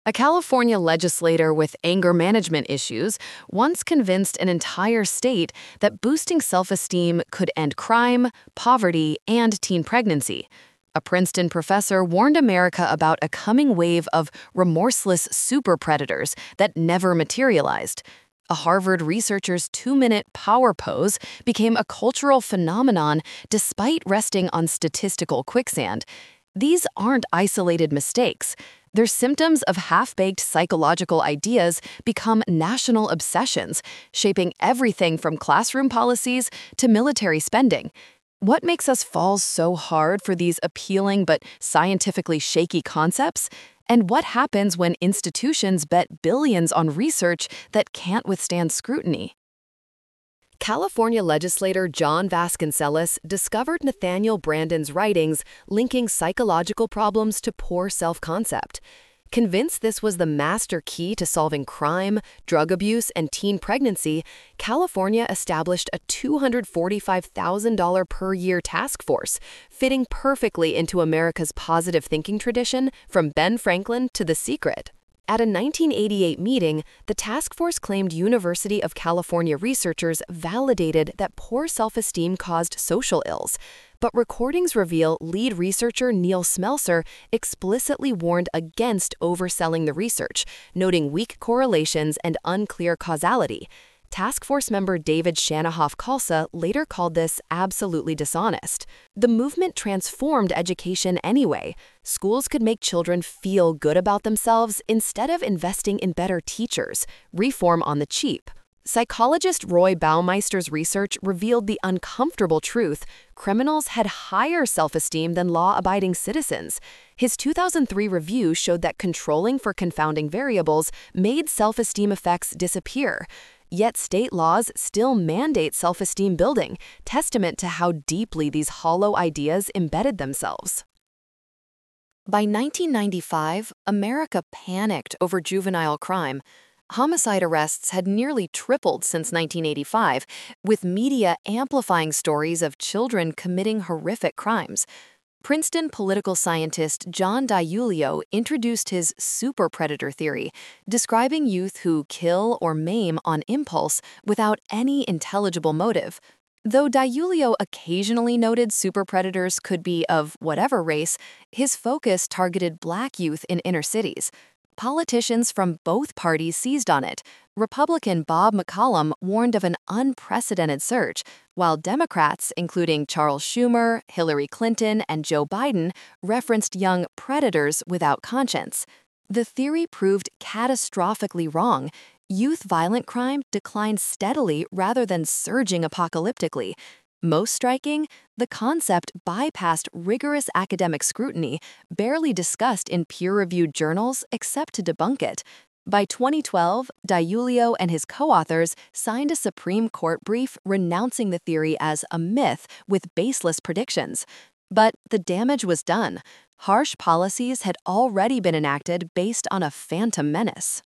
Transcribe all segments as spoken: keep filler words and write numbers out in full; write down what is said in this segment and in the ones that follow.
A California legislator with anger management issues once convinced an entire state that boosting self esteem could end crime, poverty, and teen pregnancy. A Princeton professor warned America about a coming wave of remorseless super predators that never materialized. A Harvard researcher's two minute power pose became a cultural phenomenon despite resting on statistical quicksand. These aren't isolated mistakes. They're symptoms of half-baked psychological ideas become national obsessions, shaping everything from classroom policies to military spending. What makes us fall so hard for these appealing but scientifically shaky concepts? And what happens when institutions bet billions on research that can't withstand scrutiny? California legislator John Vasconcellos discovered Nathaniel Branden's writings linking psychological problems to poor self-concept. Convinced this was the master key to solving crime, drug abuse, and teen pregnancy, California established a two hundred forty-five thousand dollars per year task force, fitting perfectly into America's positive thinking tradition from Ben Franklin to The Secret. At a nineteen eighty-eight meeting, the task force claimed University of California researchers validated that poor self-esteem caused social ills. But recordings reveal lead researcher Neil Smelser explicitly warned against overselling the research, noting weak correlations and unclear causality. Task Force member David Shanahoff-Kalsa later called this absolutely dishonest. The movement transformed education anyway. Schools could make children feel good about themselves instead of investing in better teachers, reform on the cheap. Psychologist Roy Baumeister's research revealed the uncomfortable truth: criminals had higher self-esteem than law-abiding citizens. His two thousand three review showed that controlling for confounding variables made self-esteem effects disappear. Yet state laws still mandate self-esteem building, testament to how deeply these hollow ideas embedded themselves. By nineteen ninety-five, America panicked over juvenile crime. Homicide arrests had nearly tripled since nineteen eighty-five, with media amplifying stories of children committing horrific crimes. Princeton political scientist John DiIulio introduced his super predator theory, describing youth who kill or maim on impulse without any intelligible motive. Though DiIulio occasionally noted super predators could be of whatever race, his focus targeted black youth in inner cities. Politicians from both parties seized on it. Republican Bob McCollum warned of an unprecedented surge, while Democrats, including Charles Schumer, Hillary Clinton, and Joe Biden, referenced young predators without conscience. The theory proved catastrophically wrong. Youth violent crime declined steadily rather than surging apocalyptically. Most striking, the concept bypassed rigorous academic scrutiny, barely discussed in peer-reviewed journals except to debunk it. By twenty twelve, DiIulio and his co-authors signed a Supreme Court brief renouncing the theory as a myth with baseless predictions. But the damage was done. Harsh policies had already been enacted based on a phantom menace.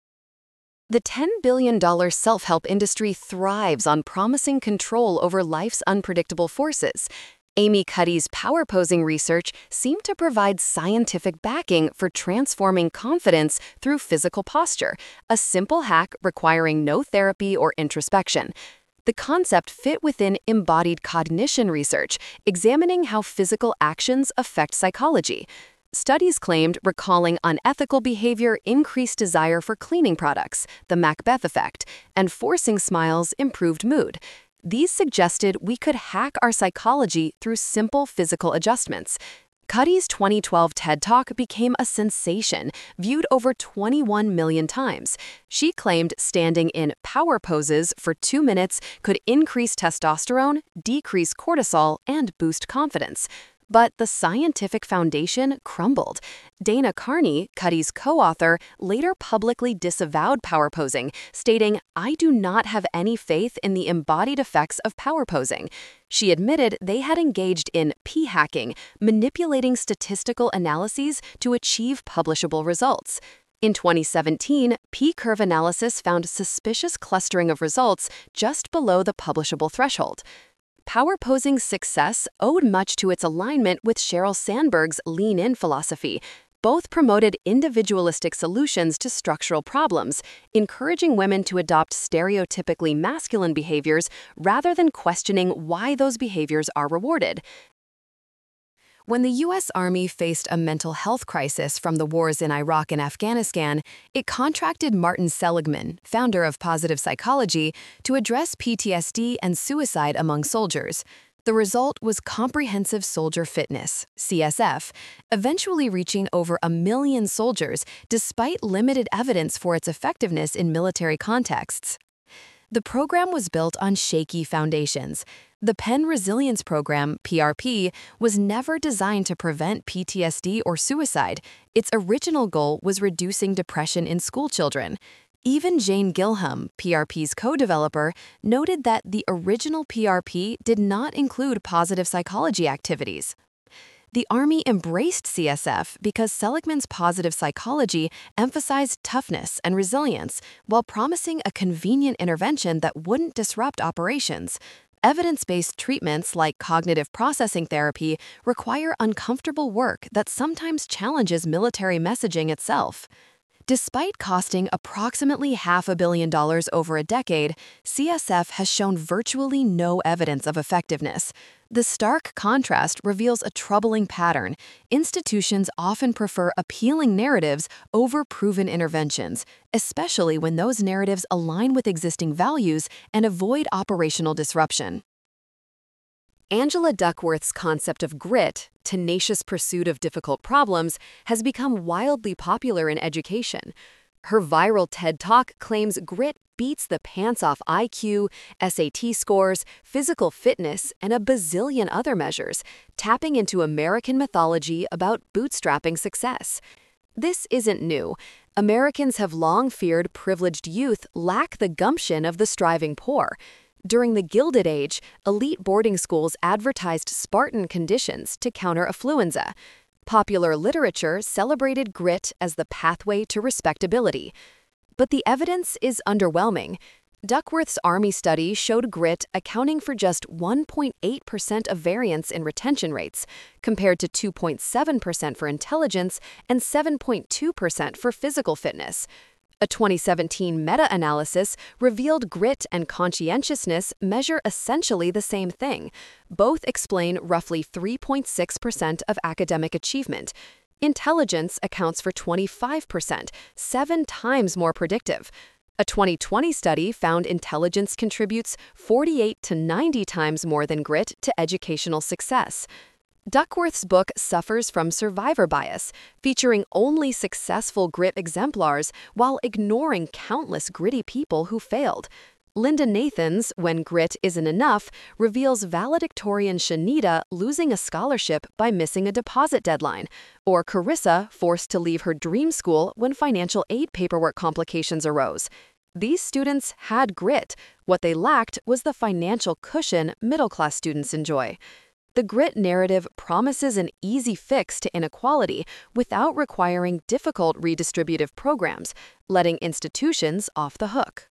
The ten billion dollars self-help industry thrives on promising control over life's unpredictable forces. Amy Cuddy's power posing research seemed to provide scientific backing for transforming confidence through physical posture, a simple hack requiring no therapy or introspection. The concept fit within embodied cognition research, examining how physical actions affect psychology. Studies claimed recalling unethical behavior increased desire for cleaning products, the Macbeth effect, and forcing smiles improved mood. These suggested we could hack our psychology through simple physical adjustments. Cuddy's twenty twelve TED Talk became a sensation, viewed over twenty-one million times. She claimed standing in power poses for two minutes could increase testosterone, decrease cortisol, and boost confidence. But the scientific foundation crumbled. Dana Carney, Cuddy's co-author, later publicly disavowed power posing, stating, "I do not have any faith in the embodied effects of power posing." She admitted they had engaged in p-hacking, manipulating statistical analyses to achieve publishable results. In twenty seventeen, p-curve analysis found suspicious clustering of results just below the publishable threshold. Power posing's success owed much to its alignment with Sheryl Sandberg's lean-in philosophy. Both promoted individualistic solutions to structural problems, encouraging women to adopt stereotypically masculine behaviors rather than questioning why those behaviors are rewarded. When the U S Army faced a mental health crisis from the wars in Iraq and Afghanistan, it contracted Martin Seligman, founder of positive psychology, to address P T S D and suicide among soldiers. The result was Comprehensive Soldier Fitness, C S F, eventually reaching over a million soldiers despite limited evidence for its effectiveness in military contexts. The program was built on shaky foundations. The Penn Resilience Program, P R P, was never designed to prevent P T S D or suicide. Its original goal was reducing depression in schoolchildren. Even Jane Gilham, P R P's co-developer, noted that the original P R P did not include positive psychology activities. The Army embraced C S F because Seligman's positive psychology emphasized toughness and resilience while promising a convenient intervention that wouldn't disrupt operations. Evidence-based treatments like cognitive processing therapy require uncomfortable work that sometimes challenges military messaging itself. Despite costing approximately half a billion dollars over a decade, C S F has shown virtually no evidence of effectiveness. The stark contrast reveals a troubling pattern. Institutions often prefer appealing narratives over proven interventions, especially when those narratives align with existing values and avoid operational disruption. Angela Duckworth's concept of grit, tenacious pursuit of difficult problems, has become wildly popular in education. Her viral TED Talk claims grit beats the pants off I Q, S A T scores, physical fitness, and a bazillion other measures, tapping into American mythology about bootstrapping success. This isn't new. Americans have long feared privileged youth lack the gumption of the striving poor. During the Gilded Age, elite boarding schools advertised Spartan conditions to counter affluenza. Popular literature celebrated grit as the pathway to respectability. But the evidence is underwhelming. Duckworth's Army study showed grit accounting for just one point eight percent of variance in retention rates, compared to two point seven percent for intelligence and seven point two percent for physical fitness. A twenty seventeen meta-analysis revealed grit and conscientiousness measure essentially the same thing. Both explain roughly three point six percent of academic achievement. Intelligence accounts for twenty-five percent, seven times more predictive. A twenty twenty study found intelligence contributes forty-eight to ninety times more than grit to educational success. Duckworth's book suffers from survivor bias, featuring only successful grit exemplars while ignoring countless gritty people who failed. Linda Nathan's When Grit Isn't Enough reveals valedictorian Shanita losing a scholarship by missing a deposit deadline, or Carissa forced to leave her dream school when financial aid paperwork complications arose. These students had grit. What they lacked was the financial cushion middle-class students enjoy. The grit narrative promises an easy fix to inequality without requiring difficult redistributive programs, letting institutions off the hook.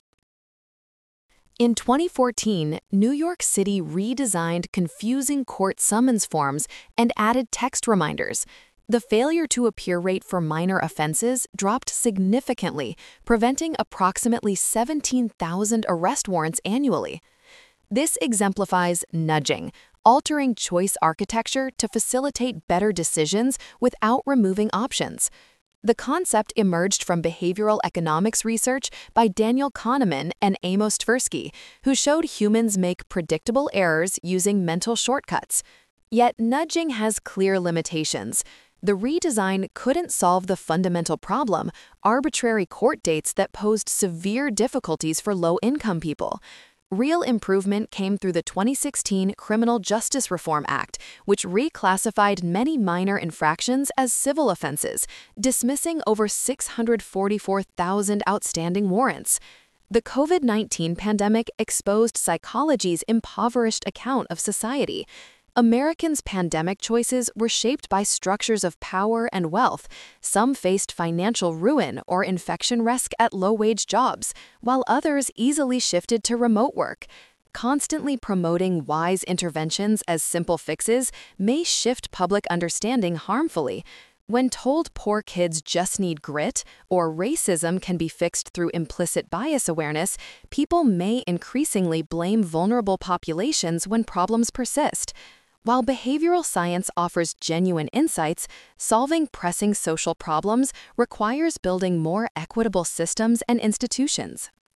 In twenty fourteen, New York City redesigned confusing court summons forms and added text reminders. The failure to appear rate for minor offenses dropped significantly, preventing approximately seventeen thousand arrest warrants annually. This exemplifies nudging, altering choice architecture to facilitate better decisions without removing options. The concept emerged from behavioral economics research by Daniel Kahneman and Amos Tversky, who showed humans make predictable errors using mental shortcuts. Yet nudging has clear limitations. The redesign couldn't solve the fundamental problem, arbitrary court dates that posed severe difficulties for low-income people. Real improvement came through the twenty sixteen Criminal Justice Reform Act, which reclassified many minor infractions as civil offenses, dismissing over six hundred forty-four thousand outstanding warrants. The COVID nineteen pandemic exposed psychology's impoverished account of society. Americans' pandemic choices were shaped by structures of power and wealth. Some faced financial ruin or infection risk at low-wage jobs, while others easily shifted to remote work. Constantly promoting wise interventions as simple fixes may shift public understanding harmfully. When told poor kids just need grit, or racism can be fixed through implicit bias awareness, people may increasingly blame vulnerable populations when problems persist. While behavioral science offers genuine insights, solving pressing social problems requires building more equitable systems and institutions.